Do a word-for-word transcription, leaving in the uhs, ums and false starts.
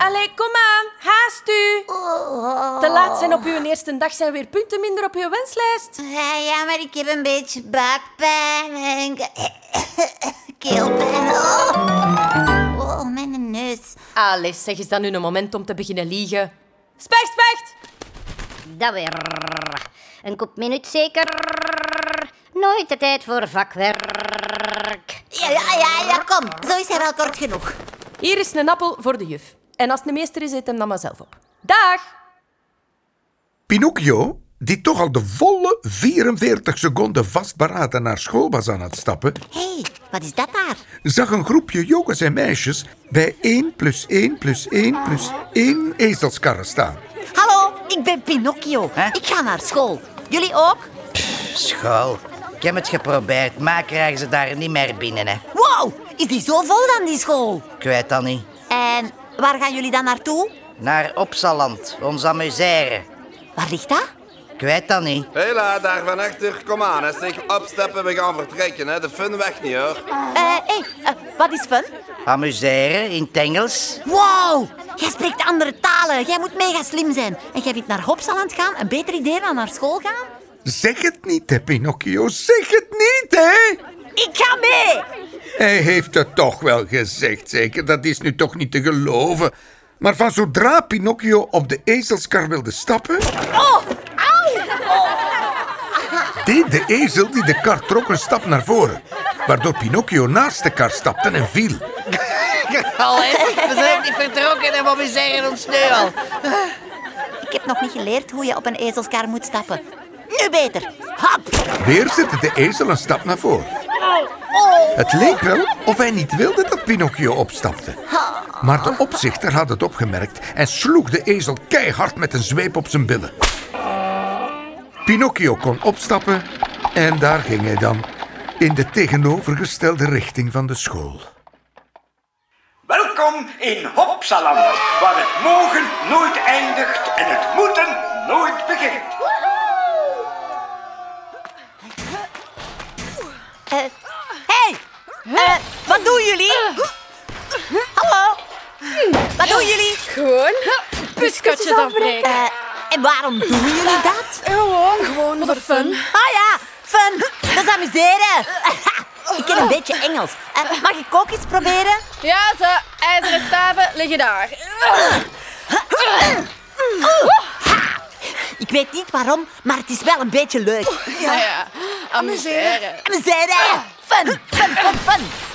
Allee, kom aan. Haast u. Oh. Te laat zijn op uw eerste dag zijn weer punten minder op uw wenslijst. Ja, ja, maar ik heb een beetje buikpijn en keelpijn. Oh. oh, mijn neus. Allee, zeg, is dat nu een moment om te beginnen liegen? Specht, specht! Dat weer. Een kop minuut zeker. Nooit de tijd voor vakwerk. Ja, ja, ja, ja, kom. Zo is hij wel kort genoeg. Hier is een appel voor de juf. En als het een meester is, eet hem dan maar zelf op. Dag! Pinocchio, die toch al de volle vierenveertig seconden vastberaden naar school was aan het stappen, Hé, hey, wat is dat daar? zag een groepje jongens en meisjes bij één plus één plus één plus één ezelskarren staan. Hallo, ik ben Pinocchio. Hè? Ik ga naar school. Jullie ook? School. Ik heb het geprobeerd, maar krijgen ze daar niet meer binnen, hè. Wow, is die zo vol dan, die school? Ik weet dat niet. En waar gaan jullie dan naartoe? Naar Opsaland, ons amuseren. Waar ligt dat? Ik weet dat niet. Hela, daar van achter. Kom aan, hè. Zeg, opstappen, we gaan vertrekken. Hè. De fun weg niet, hoor. Eh, hey, eh, wat is fun? Amuseren in het Engels. Wow, jij spreekt andere talen. Jij moet mega slim zijn. En jij vindt naar Hopsaland gaan een beter idee dan naar school gaan? Zeg het niet, hè, Pinocchio. Zeg het niet, hè. Ik ga mee! Hij heeft het toch wel gezegd, zeker. Dat is nu toch niet te geloven. Maar van zodra Pinocchio op de ezelskar wilde stappen, Oh, auw! deed de ezel die de kar trok een stap naar voren, waardoor Pinocchio naast de kar stapte en viel. Allee, we zijn niet vertrokken en we amuseren ons nu al. Ik heb nog niet geleerd hoe je op een ezelskar moet stappen. Nu beter. Hop! Weer zette de ezel een stap naar voren. Het leek wel of hij niet wilde dat Pinocchio opstapte. Maar de opzichter had het opgemerkt en sloeg de ezel keihard met een zweep op zijn billen. Pinocchio kon opstappen en daar ging hij dan, in de tegenovergestelde richting van de school. Welkom in Hopsaland, waar het mogen nooit eindigt en het moeten nooit begint. Eh, hey! Eh, wat doen jullie? Hallo? Wat doen jullie? Gewoon buskotjes afbreken. Eh, en waarom doen jullie dat? Gewoon, gewoon voor fun. Ah ja, fun. Dat is amuseren. Ik ken een beetje Engels. Eh, mag ik ook eens proberen? Ja, ze ijzeren staven liggen daar. Ik weet niet waarom, maar het is wel een beetje leuk. Ja, ja. Amuseren. Amuseren. Fun, fun, fun, fun.